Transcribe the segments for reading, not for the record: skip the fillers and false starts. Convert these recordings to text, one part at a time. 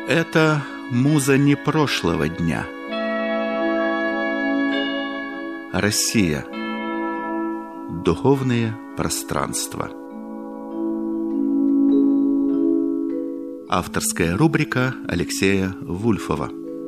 Это муза не прошлого дня. Россия. Духовные пространства. Авторская рубрика Алексея Вульфова.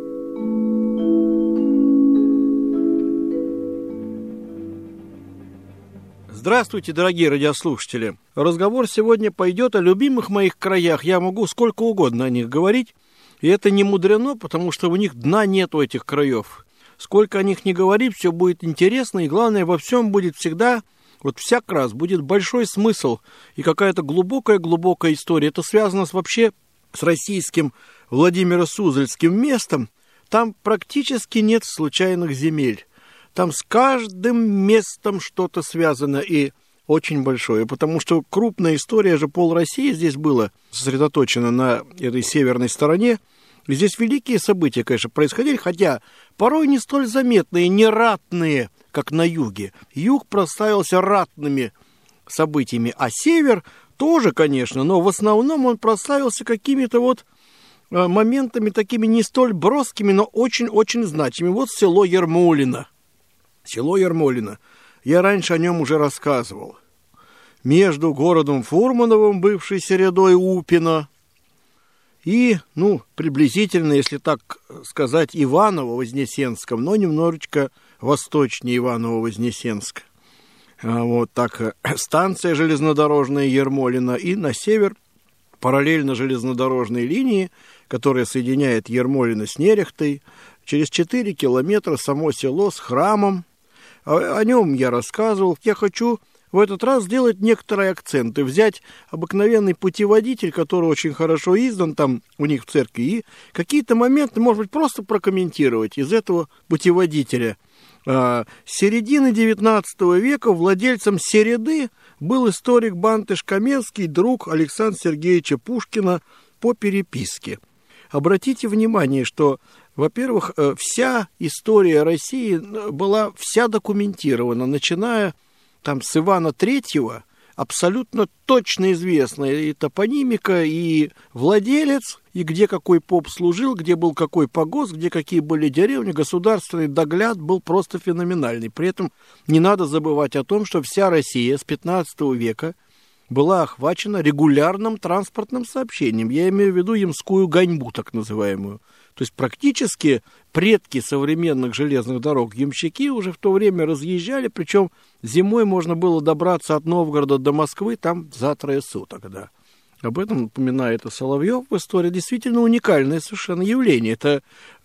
Здравствуйте, дорогие радиослушатели. Разговор сегодня пойдет о любимых моих краях. Я могу сколько угодно о них говорить. И это не мудрено, потому что у них дна нет у этих краев. Сколько о них не говори, все будет интересно. И главное, во всем будет всегда, вот всяк раз, будет большой смысл. И какая-то глубокая история. Это связано вообще с российским Владимиро-Суздальским местом. Там практически нет случайных земель. Там с каждым местом что-то связано и очень большое, потому что крупная история же пол России здесь было сосредоточена на этой северной стороне. И здесь великие события, конечно, происходили, хотя порой не столь заметные, не ратные, как на юге. Юг прославился ратными событиями, а север тоже, конечно, но в основном он прославился какими-то вот моментами такими не столь броскими, но очень-очень значимыми. Вот село Ермолино. Село Ермолино. Я раньше о нем уже рассказывал. Между городом Фурмановым, бывшей Середой Упино, и, приблизительно, если так сказать, Иваново-Вознесенском, но немножечко восточнее Иваново-Вознесенска. Вот так станция железнодорожная Ермолино, и на север параллельно железнодорожной линии, которая соединяет Ермолино с Нерехтой, через 4 километра само село с храмом. О нем я рассказывал. Я хочу в этот раз сделать некоторые акценты. Взять обыкновенный путеводитель, который очень хорошо издан там у них в церкви, и какие-то моменты, может быть, просто прокомментировать из этого путеводителя. С середины XIX века владельцем Середы был историк Бантыш-Каменский, друг Александра Сергеевича Пушкина по переписке. Обратите внимание, что, во-первых, вся история России была вся документирована, начиная там с Ивана III, абсолютно точно известна и топонимика, и владелец, и где какой поп служил, где был какой погост, где какие были деревни, государственный догляд был просто феноменальный. При этом не надо забывать о том, что вся Россия с XV века была охвачена регулярным транспортным сообщением. Я имею в виду ямскую гоньбу, так называемую. То есть практически предки современных железных дорог, ямщики, уже в то время разъезжали, причем зимой можно было добраться от Новгорода до Москвы там за 3 суток. Да. Об этом напоминает и Соловьев в истории. Действительно уникальное совершенно явление. Это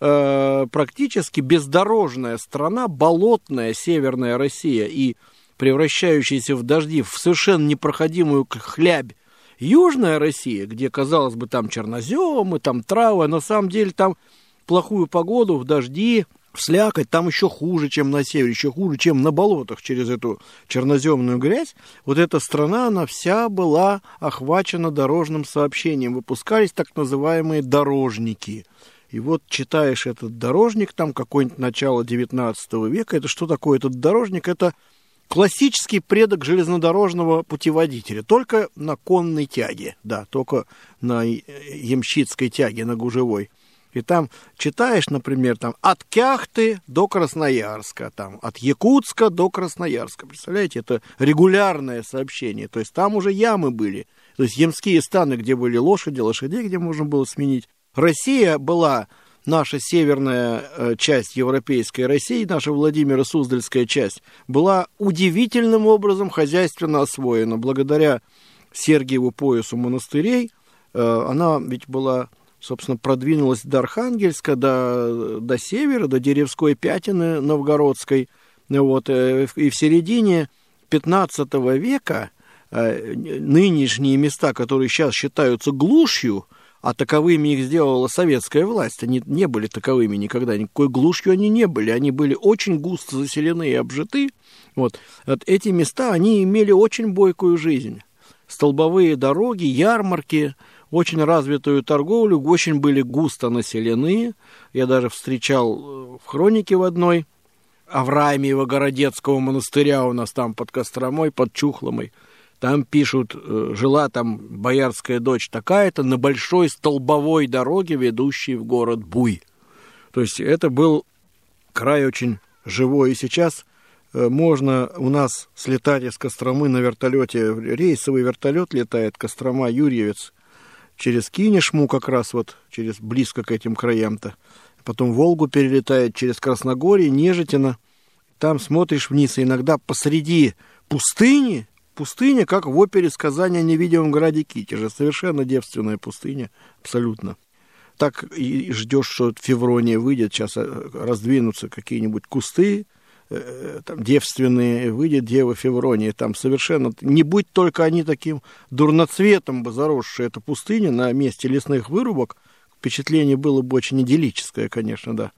практически бездорожная страна, болотная северная Россия и превращающаяся в дожди в совершенно непроходимую хлябь южная Россия, где, казалось бы, там черноземы, там травы, на самом деле там плохую погоду, в дожди, в слякоть, там еще хуже, чем на севере, еще хуже, чем на болотах через эту черноземную грязь. Вот эта страна, она вся была охвачена дорожным сообщением. Выпускались так называемые дорожники. И вот читаешь этот дорожник, там какое-нибудь начало XIX века. Это что такое этот дорожник? Это классический предок железнодорожного путеводителя, только на конной тяге, да, только на ямщицкой тяге, на гужевой. И там читаешь, например, там от Кяхты до Красноярска, там от Якутска до Красноярска. Представляете, это регулярное сообщение. То есть там уже ямы были. То есть ямские станы, где были лошадей, где можно было сменить. Россия была, наша северная часть европейской России, наша Владимиро-Суздальская часть, была удивительным образом хозяйственно освоена. Благодаря Сергиеву поясу монастырей она ведь была, собственно, продвинулась до Архангельска, до севера, до Деревской Пятины Новгородской. Вот, и в середине XV века нынешние места, которые сейчас считаются глушью, а таковыми их сделала советская власть. Они не были таковыми никогда, никакой глушью они не были. Они были очень густо заселены и обжиты. Вот. Эти места, они имели очень бойкую жизнь. Столбовые дороги, ярмарки, очень развитую торговлю, очень были густо населены. Я даже встречал в хронике в одной Авраамиева Городецкого монастыря у нас там под Костромой, под Чухломой. Там пишут, жила там боярская дочь такая-то на большой столбовой дороге, ведущей в город Буй. То есть это был край очень живой. И сейчас можно у нас слетать из Костромы на вертолете. Рейсовый вертолет летает, Кострома-Юрьевец, через Кинешму как раз, вот через близко к этим краям-то. Потом Волгу перелетает через Красногорье, Нежитино. Там смотришь вниз, и иногда посреди пустыни, пустыня, как в опере «Сказание о невидимом граде Китеже». Совершенно девственная пустыня, абсолютно. Так и ждешь, что Феврония выйдет, сейчас раздвинутся какие-нибудь кусты, там, девственные, выйдет дева Феврония, там совершенно, не будь только они таким дурноцветом бы заросшие эту пустыню на месте лесных вырубок, впечатление было бы очень идиллическое, конечно, да.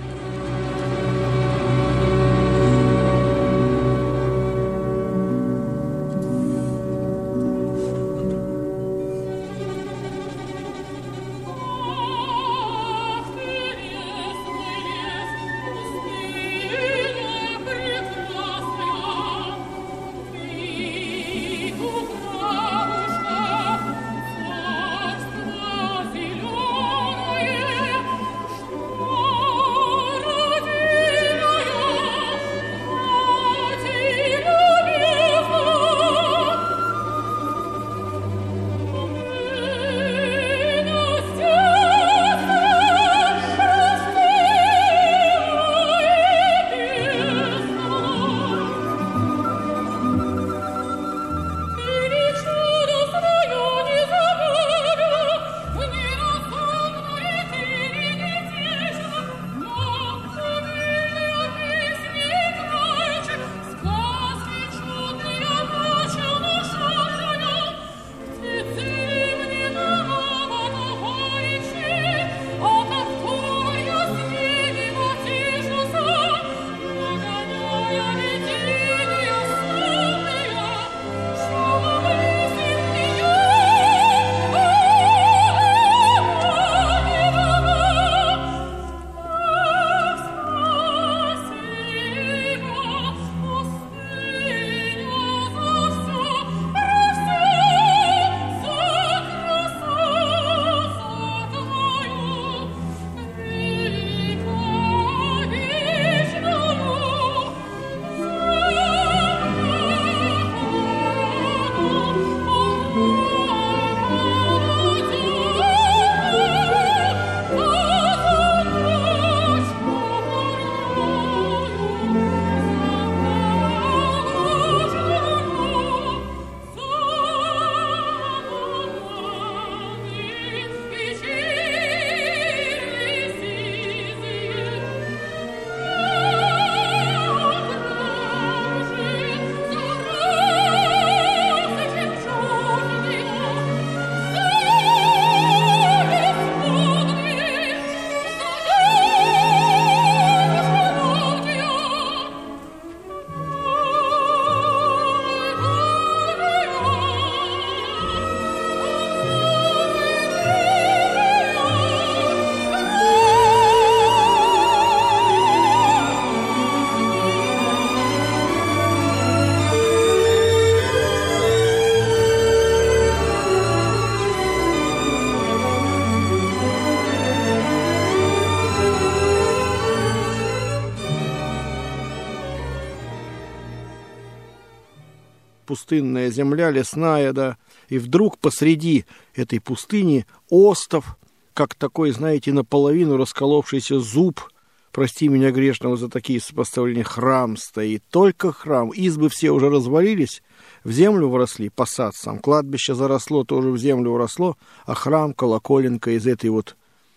Пустынная земля, лесная, да, и вдруг посреди этой пустыни остов, как такой, знаете, наполовину расколовшийся зуб, прости меня грешного за такие сопоставления, храм стоит, только храм, избы все уже развалились, в землю вросли, посад сам, кладбище заросло, тоже в землю вросло, а храм, колоколенка из этой вот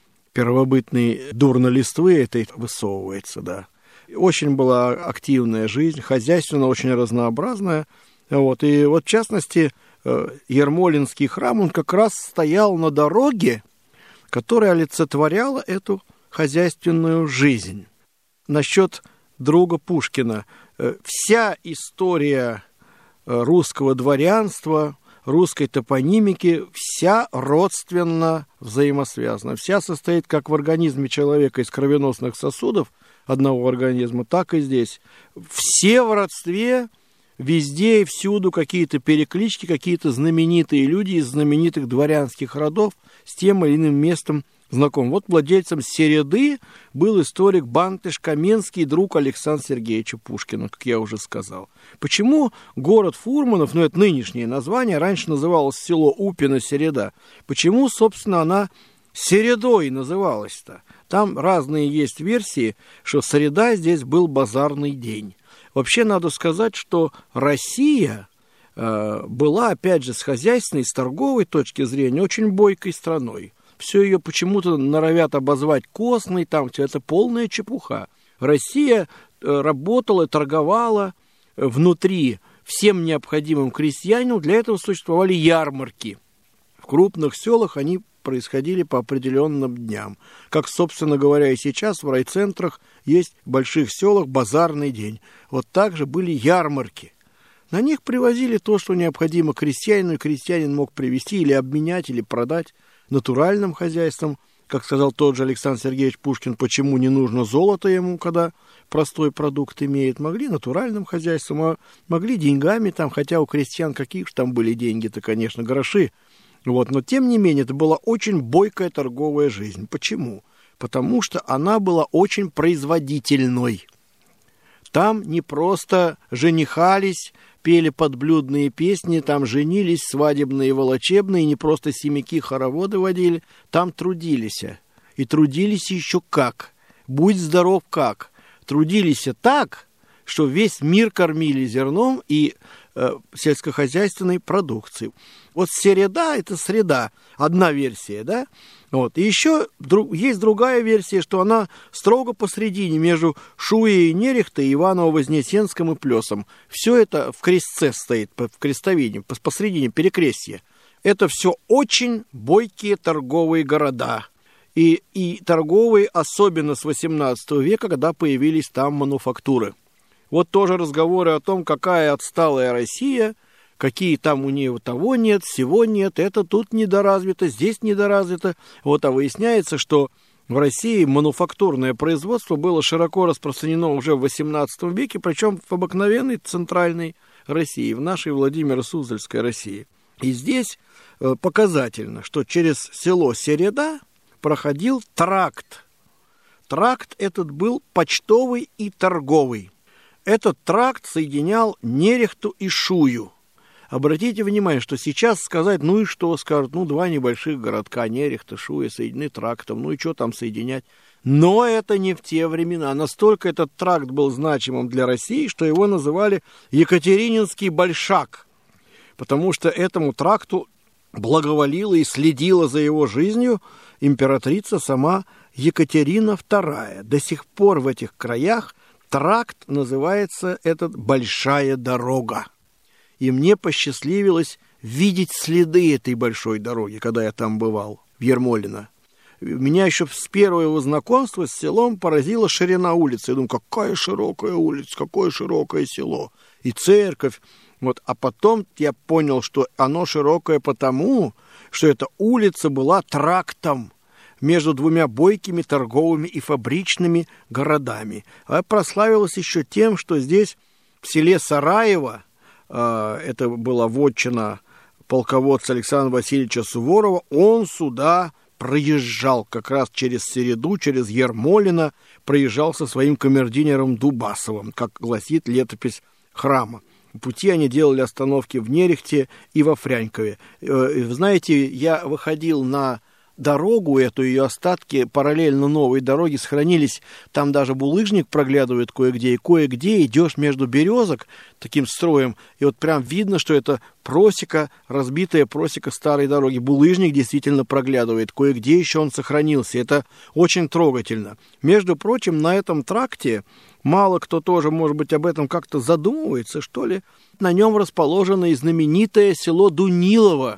первобытной дурно-листвы этой высовывается, да. Очень была активная жизнь, хозяйственная, очень разнообразная. Вот, и вот в частности Ермолинский храм, он как раз стоял на дороге, которая олицетворяла эту хозяйственную жизнь. Насчет друга Пушкина. Вся история русского дворянства, русской топонимики, вся родственно взаимосвязана. Вся состоит как в организме человека из кровеносных сосудов одного организма, так и здесь. Все в родстве, везде и всюду какие-то переклички, какие-то знаменитые люди из знаменитых дворянских родов с тем или иным местом знаком. Вот владельцем Середы был историк Бантыш Каменский, друг Александра Сергеевича Пушкина, как я уже сказал. Почему город Фурманов, это нынешнее название, раньше называлось село Упино-Середа, почему, собственно, она Середой называлась-то? Там разные есть версии, что Середа здесь был базарный день. Вообще надо сказать, что Россия была, опять же, с хозяйственной, с торговой точки зрения очень бойкой страной. Все ее почему-то норовят обозвать костной, там все это полная чепуха. Россия работала, торговала внутри всем необходимым крестьянину. Для этого существовали ярмарки. В крупных селах они происходили по определенным дням. Как, собственно говоря, и сейчас в райцентрах есть в больших селах базарный день. Вот так же были ярмарки. На них привозили то, что необходимо крестьянину, и крестьянин мог привезти или обменять, или продать натуральным хозяйством. Как сказал тот же Александр Сергеевич Пушкин, почему не нужно золото ему, когда простой продукт имеет. Могли натуральным хозяйством, а могли деньгами, там, хотя у крестьян какие же там были деньги-то, конечно, гроши. Вот. Но, тем не менее, это была очень бойкая торговая жизнь. Почему? Потому что она была очень производительной. Там не просто женихались, пели подблюдные песни, там женились свадебные, волочебные, не просто семяки, хороводы водили, там трудились. И трудились еще как. Будь здоров как. Трудились так, что весь мир кормили зерном и сельскохозяйственной продукцией. Вот Середа – это среда, одна версия, да? Вот. И еще есть другая версия, что она строго посредине, между Шуей и Нерехтой, Иваново-Вознесенском и Плесом. Все это в крестце стоит, в крестовине, посредине перекрестья. Это все очень бойкие торговые города. И торговые, особенно с XVIII века, когда появились там мануфактуры. Вот тоже разговоры о том, какая отсталая Россия, какие там у нее того нет, всего нет, это тут недоразвито, здесь недоразвито. Вот, а выясняется, что в России мануфактурное производство было широко распространено уже в XVIII веке, причем в обыкновенной центральной России, в нашей Владимиро-Суздальской России. И здесь показательно, что через село Середа проходил тракт. Тракт этот был почтовый и торговый. Этот тракт соединял Нерехту и Шую. Обратите внимание, что сейчас сказать, ну и что, скажут, два небольших городка, Нерехта, Шуя, соединены трактом, ну и что там соединять? Но это не в те времена. Настолько этот тракт был значимым для России, что его называли Екатерининский Большак, потому что этому тракту благоволила и следила за его жизнью императрица сама Екатерина II. До сих пор в этих краях тракт называется этот «Большая дорога». И мне посчастливилось видеть следы этой большой дороги, когда я там бывал, в Ермолино. Меня еще с первого знакомства с селом поразила ширина улицы. Я думаю, какая широкая улица, какое широкое село. И церковь. Вот. А потом я понял, что оно широкое потому, что эта улица была трактом между двумя бойкими торговыми и фабричными городами. А прославилась еще тем, что здесь, в селе Сараево, это была вотчина полководца Александра Васильевича Суворова, он сюда проезжал как раз через Середу, через Ермолино, проезжал со своим камердинером Дубасовым, как гласит летопись храма. В пути они делали остановки в Нерехте и во Фрянькове. Вы знаете, я выходил на дорогу эту, ее остатки параллельно новой дороге сохранились. Там даже булыжник проглядывает кое-где, и кое-где идешь между березок таким строем, и вот прям видно, что это просека, разбитая просека старой дороги. Булыжник действительно проглядывает, кое-где еще он сохранился. Это очень трогательно. Между прочим, на этом тракте мало кто тоже, может быть, об этом как-то задумывается, что ли. На нем расположено и знаменитое село Дунилово,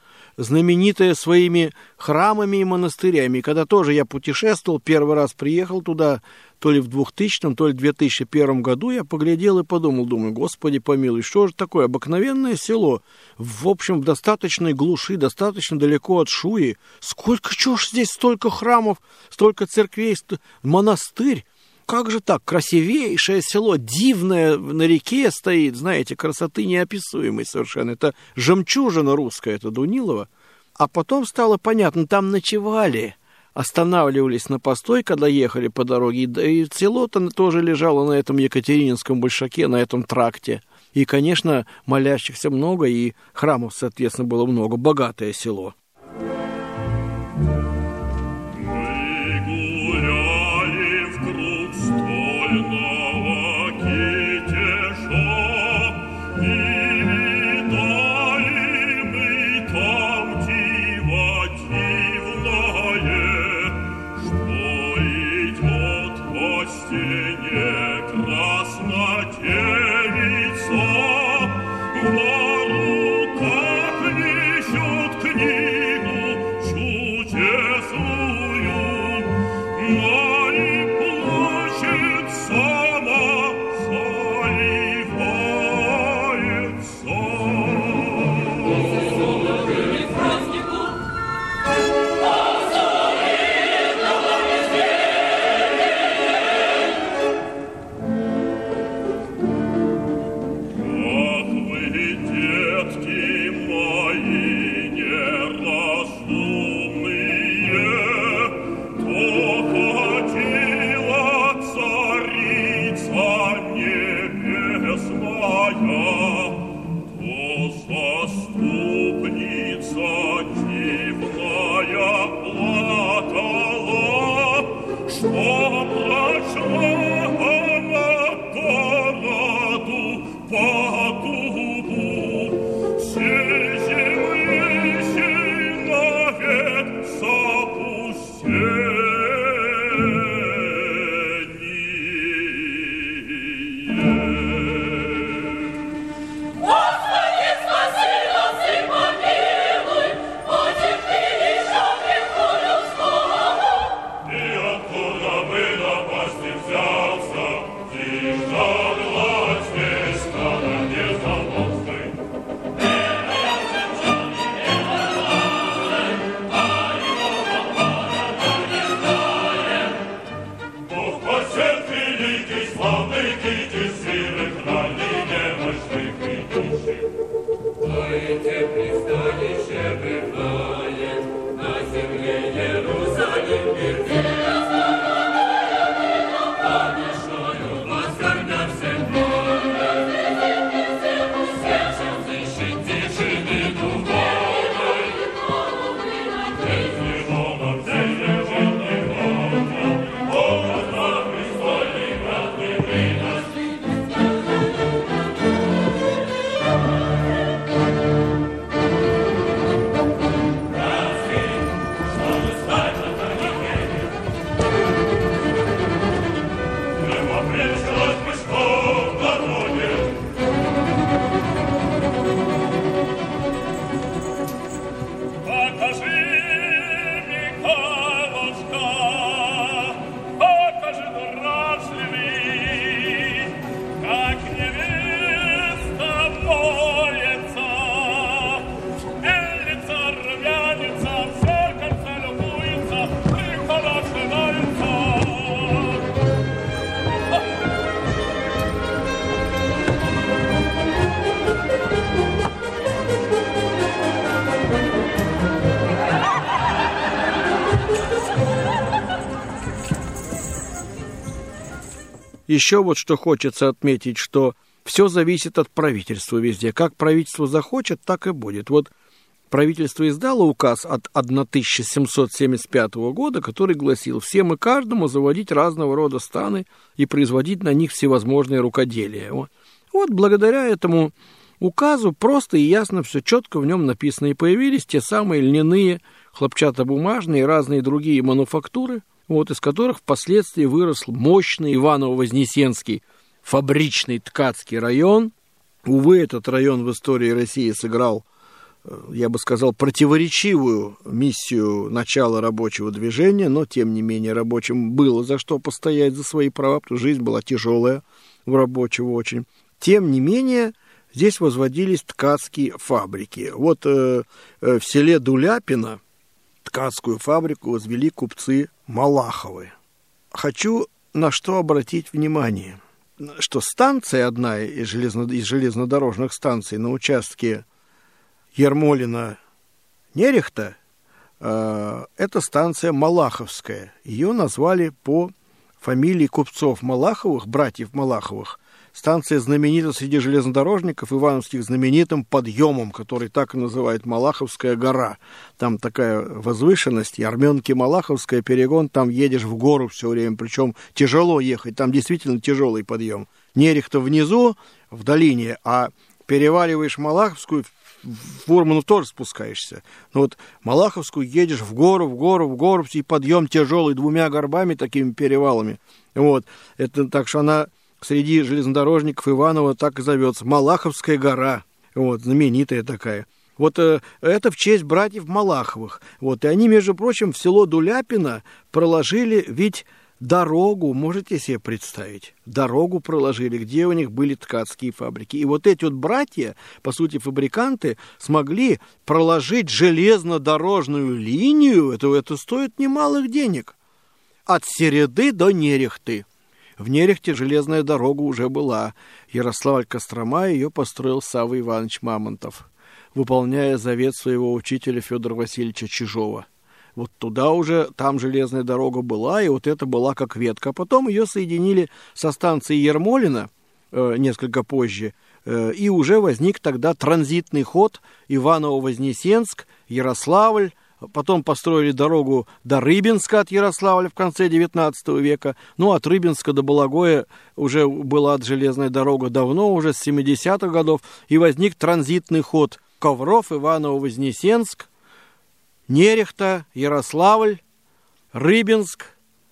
знаменитая своими храмами и монастырями. И когда тоже я путешествовал, первый раз приехал туда, то ли в 2000, то ли в 2001 году, я поглядел и подумал, думаю, Господи помилуй, что же такое обыкновенное село, в общем, в достаточной глуши, достаточно далеко от Шуи. Сколько, чего ж здесь столько храмов, столько церквей, монастырь. как же так? Красивейшее село, дивное, на реке стоит, знаете, красоты неописуемой совершенно. Это жемчужина русская, это Дунилово. А потом стало понятно, там ночевали, останавливались на постой, когда ехали по дороге, и село-то тоже лежало на этом Екатерининском большаке, на этом тракте. И, конечно, молящихся много, и храмов, соответственно, было много. Богатое село. Еще вот что хочется отметить, что все зависит от правительства везде. Как правительство захочет, так и будет. Вот правительство издало указ от 1775 года, который гласил всем и каждому заводить разного рода станы и производить на них всевозможные рукоделия. Вот благодаря этому указу просто и ясно все четко в нем написано. И появились те самые льняные, хлопчатобумажные и разные другие мануфактуры, из которых впоследствии вырос мощный Иваново-Вознесенский фабричный ткацкий район. Увы, этот район в истории России сыграл, я бы сказал, противоречивую миссию начала рабочего движения, но, тем не менее, рабочим было за что постоять за свои права, потому что жизнь была тяжелая у рабочего очень. Тем не менее, здесь возводились ткацкие фабрики. Вот в селе Дуляпино ткацкую фабрику возвели купцы Малаховы. Хочу на что обратить внимание? Что станция одна из железнодорожных станций на участке Ермолино-Нерехта, это станция Малаховская. Ее назвали по фамилии купцов Малаховых, братьев Малаховых. Станция знаменита среди железнодорожников ивановских знаменитым подъемом, который так и называют Малаховская гора. Там такая возвышенность, Ярмёнки-Малаховская, перегон, там едешь в гору все время, причем тяжело ехать, там действительно тяжелый подъем. Нерехта внизу, в долине, а переваливаешь Малаховскую, в Фурману тоже спускаешься. Но вот Малаховскую едешь в гору, и подъем тяжелый, 2 горбами, такими перевалами. Вот. Это так что она среди железнодорожников Иванова так и зовется. Малаховская гора. Вот, знаменитая такая. Вот это в честь братьев Малаховых. Вот, и они, между прочим, в село Дуляпино проложили ведь дорогу, можете себе представить, дорогу проложили, где у них были ткацкие фабрики. И вот эти вот братья, по сути, фабриканты, смогли проложить железнодорожную линию, это стоит немалых денег, от Середы до Нерехты. В Нерехте железная дорога уже была. Ярославль-Кострома ее построил Савва Иванович Мамонтов, выполняя завет своего учителя Федора Васильевича Чижова. Вот туда уже, там железная дорога была, и вот это была как ветка. А потом ее соединили со станцией Ермолино несколько позже, и уже возник тогда транзитный ход Иваново-Вознесенск, Ярославль. Потом построили дорогу до Рыбинска от Ярославля в конце XIX века. Ну, от Рыбинска до Балагоя уже была железная дорога давно, уже с 70-х годов. И возник транзитный ход Ковров, Иваново-Вознесенск, Нерехта, Ярославль, Рыбинск,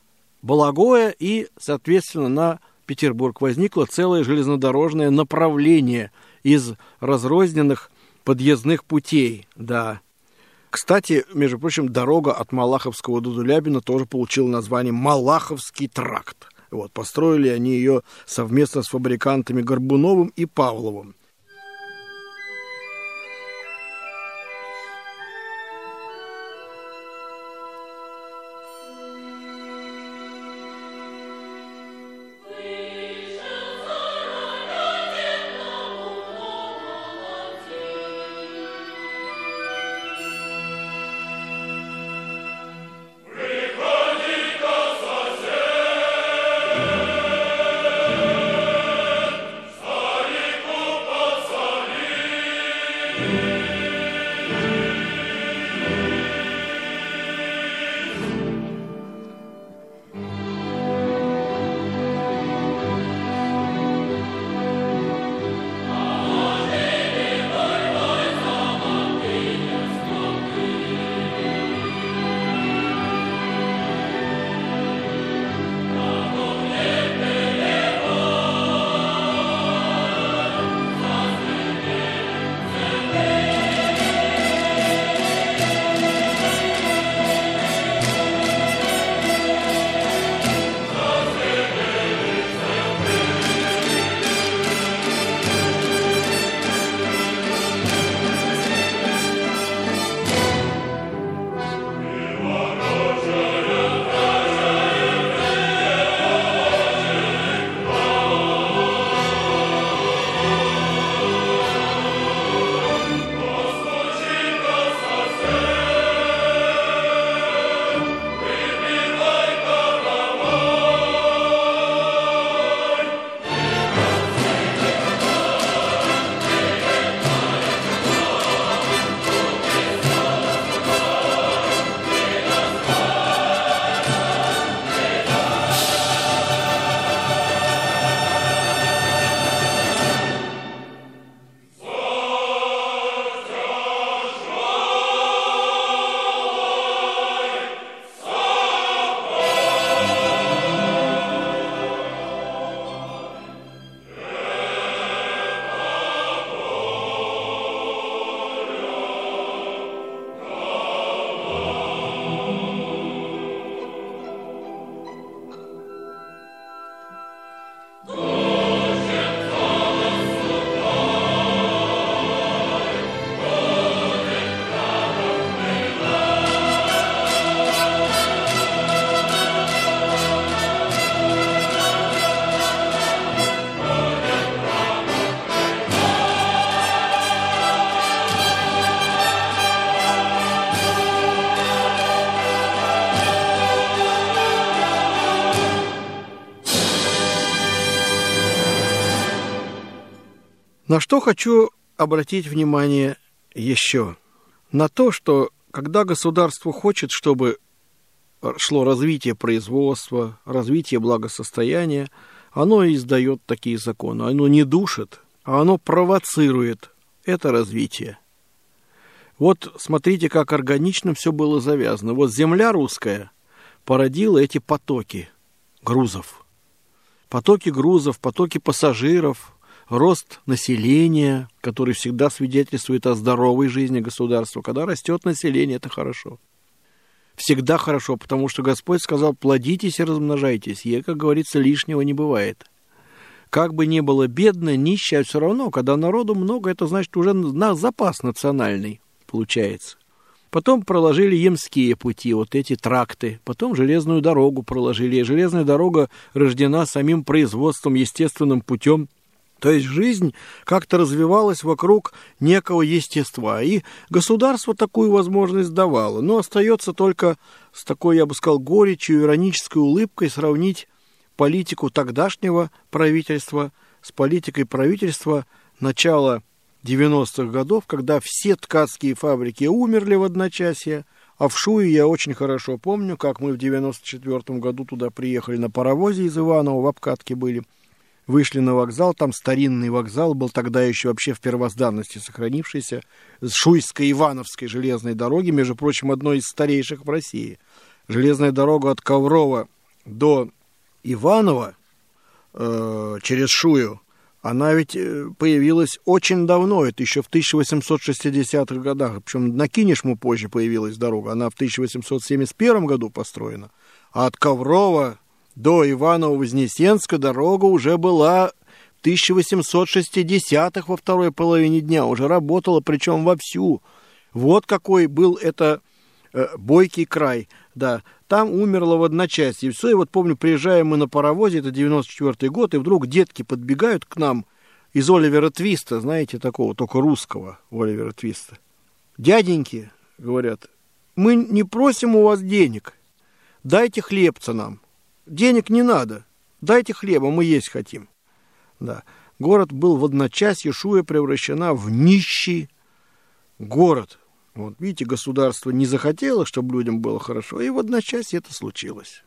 Балагоя и, соответственно, на Петербург возникло целое железнодорожное направление из разрозненных подъездных путей, да. Кстати, между прочим, дорога от Малаховского до Дуляпина тоже получила название Малаховский тракт. Вот, построили они ее совместно с фабрикантами Горбуновым и Павловым. Старику На что хочу обратить внимание еще? На то, что когда государство хочет, чтобы шло развитие производства, развитие благосостояния, оно издает такие законы. Оно не душит, а оно провоцирует это развитие. Вот смотрите, как органично все было завязано. Вот земля русская породила эти потоки грузов. Потоки грузов, потоки пассажиров, рост населения, который всегда свидетельствует о здоровой жизни государства. Когда растет население, это хорошо. Всегда хорошо, потому что Господь сказал: плодитесь и размножайтесь. И, как говорится, лишнего не бывает. Как бы ни было бедно, нищее, все равно, когда народу много, это значит уже на запас национальный получается. Потом проложили ямские пути, вот эти тракты. Потом железную дорогу проложили. И железная дорога рождена самим производством, естественным путем. То есть жизнь как-то развивалась вокруг некого естества. И государство такую возможность давало. Но остается только с такой, я бы сказал, горечью, иронической улыбкой сравнить политику тогдашнего правительства с политикой правительства начала 90-х годов, когда все ткацкие фабрики умерли в одночасье. А в Шуе я очень хорошо помню, как мы в 94-м году туда приехали на паровозе из Иваново, в обкатке были. Вышли на вокзал, там старинный вокзал был, тогда еще вообще в первозданности сохранившийся, с Шуйско-Ивановской железной дороги, между прочим, одной из старейших в России. Железная дорога от Коврова до Иваново через Шую, она ведь появилась очень давно, это еще в 1860-х годах, причем на Кинешму позже появилась дорога, она в 1871 году построена, а от Коврова до Иваново-Вознесенска дорога уже была в 1860-х во второй половине дня, уже работала, причем вовсю. Вот какой был это бойкий край, да. Там умерло в одночасье, и все. И вот помню, приезжаем мы на паровозе, это 94-й год, и вдруг детки подбегают к нам из Оливера Твиста, знаете, такого, только русского Оливера Твиста. Дяденьки, говорят, мы не просим у вас денег, дайте хлебца нам. Денег не надо, дайте хлеба, мы есть хотим. Да. Город был в одночасье, Шуя превращена в нищий город. Вот, видите, государство не захотело, чтобы людям было хорошо, и в одночасье это случилось.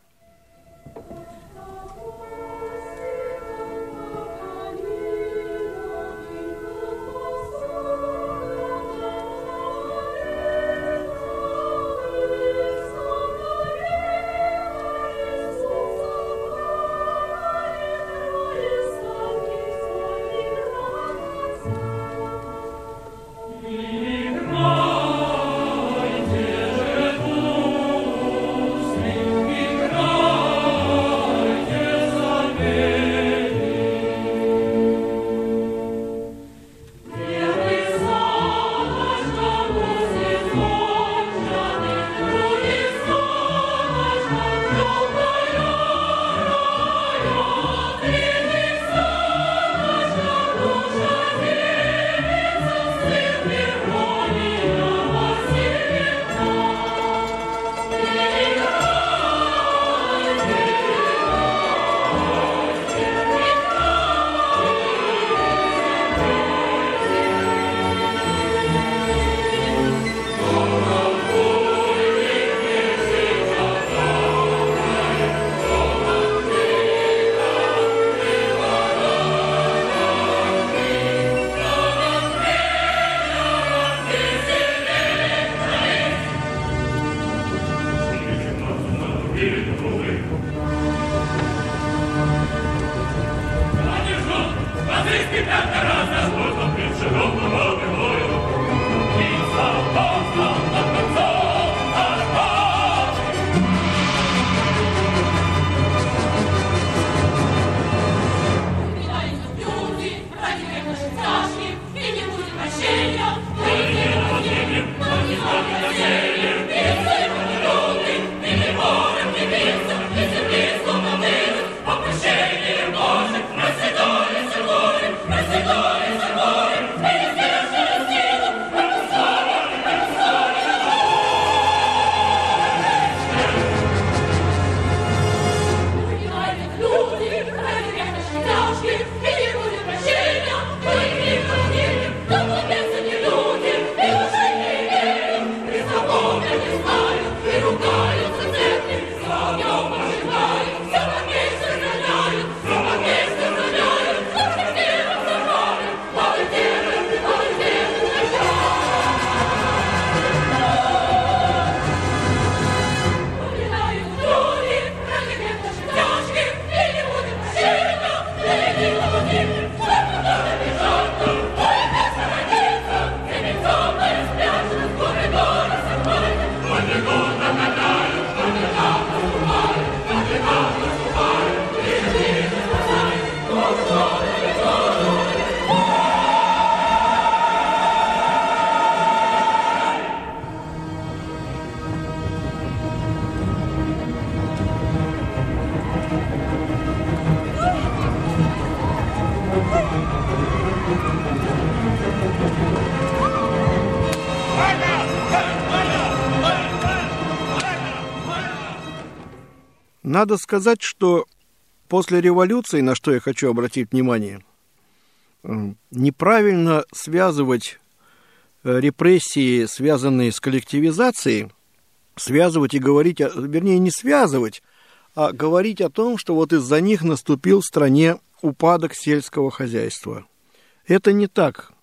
Надо сказать, что после революции, на что я хочу обратить внимание, неправильно связывать репрессии, связанные с коллективизацией, связывать и говорить, вернее, не связывать, а говорить о том, что вот из-за них наступил в стране упадок сельского хозяйства. Это не так.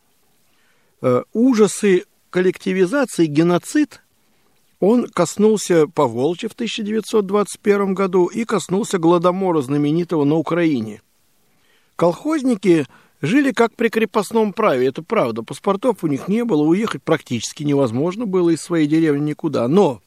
Ужасы коллективизации, геноцид, он коснулся Поволжья в 1921 году и коснулся Гладомора знаменитого на Украине. Колхозники жили как при крепостном праве, это правда. Паспортов у них не было, уехать практически невозможно было из своей деревни никуда. Но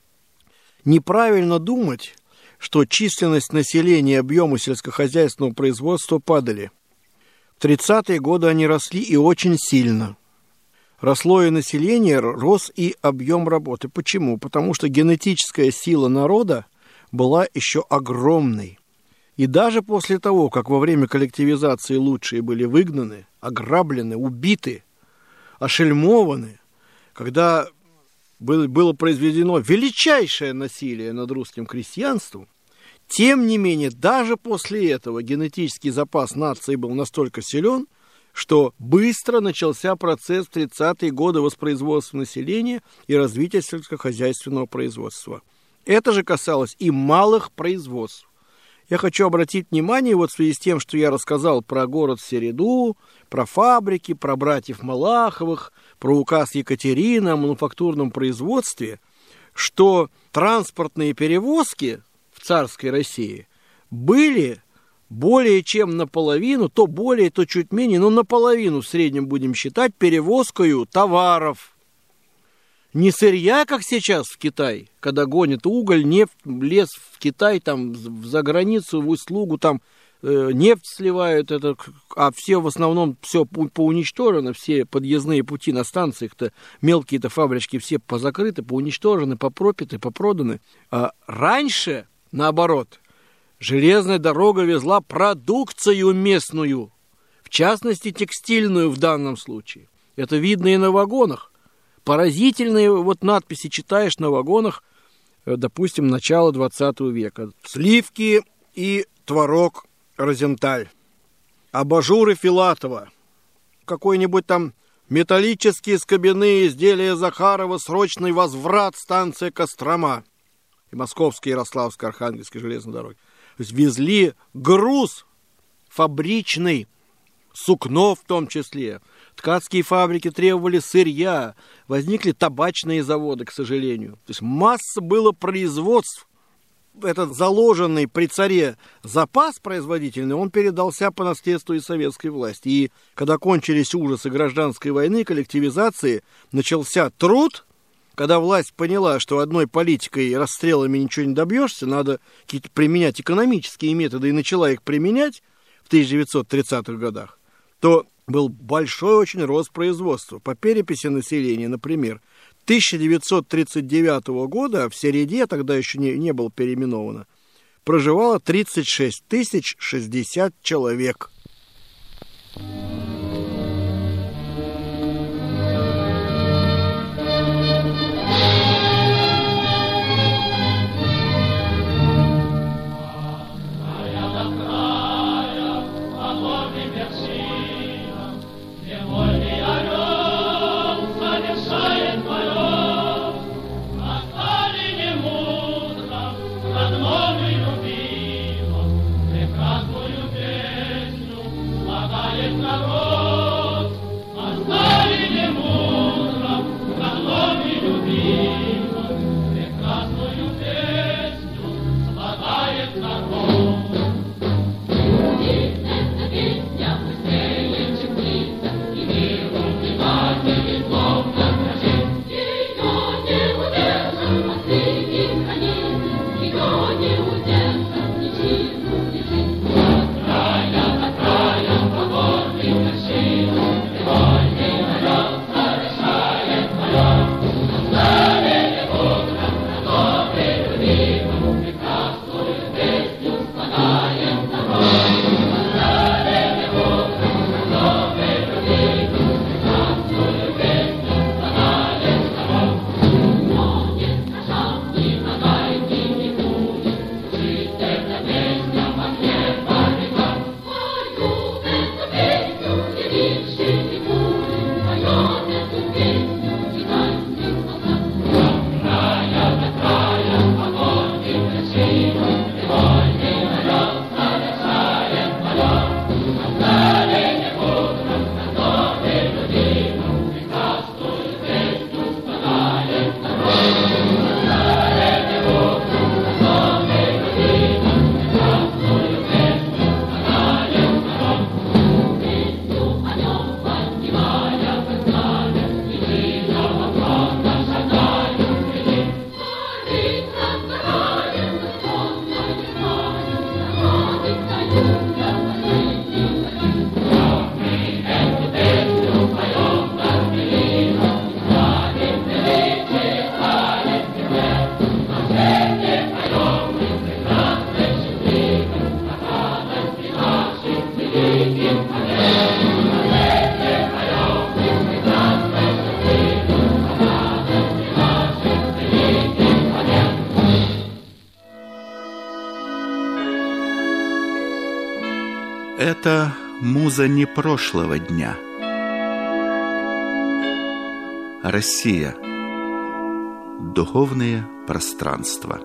неправильно думать, что численность населения и объемы сельскохозяйственного производства падали. В 30-е годы они росли и очень сильно. Росло и население, рос и объем работы. Почему? Потому что генетическая сила народа была еще огромной. И даже после того, как во время коллективизации лучшие были выгнаны, ограблены, убиты, ошельмованы, когда было произведено величайшее насилие над русским крестьянством, тем не менее, даже после этого генетический запас нации был настолько силен, что быстро начался процесс в 30-е годы воспроизводства населения и развития сельскохозяйственного производства. Это же касалось и малых производств. Я хочу обратить внимание вот в связи с тем, что я рассказал про город Середу, про фабрики, про братьев Малаховых, про указ Екатерины о мануфактурном производстве, что транспортные перевозки в царской России были более чем наполовину, то более, то чуть менее, но наполовину в среднем будем считать перевозкою товаров. Не сырья, как сейчас в Китай, когда гонят уголь, нефть, лес в Китай, там, за границу, в услугу, там, нефть сливают, а все в основном все поуничтожено, все подъездные пути на станциях-то, мелкие-то фабрички все позакрыты, поуничтожены, попропиты, попроданы. А раньше, наоборот, железная дорога везла продукцию местную, в частности, текстильную в данном случае. Это видно и на вагонах. Поразительные вот надписи читаешь на вагонах, допустим, начала 20 века. Сливки и творог Розенталь, абажуры Филатова, какой-нибудь там металлические скобяные изделия Захарова, срочный возврат, станция Кострома и Московской, Ярославской, Архангельской железной дороги. То есть везли груз фабричный, сукно в том числе. Ткацкие фабрики требовали сырья, возникли табачные заводы, к сожалению. То есть масса было производств. Этот заложенный при царе запас производительный, он передался по наследству и советской власти. И когда кончились ужасы гражданской войны, коллективизации, начался труд. Когда власть поняла, что одной политикой и расстрелами ничего не добьешься, надо какие-то применять экономические методы, и начала их применять в 1930-х годах, то был большой очень рост производства. По переписи населения, например, 1939 года в Середе, тогда еще не было переименовано, проживало 36 060 человек. Это муза не прошлого дня. Россия. Духовные пространства.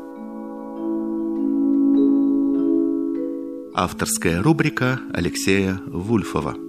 Авторская рубрика Алексея Вульфова.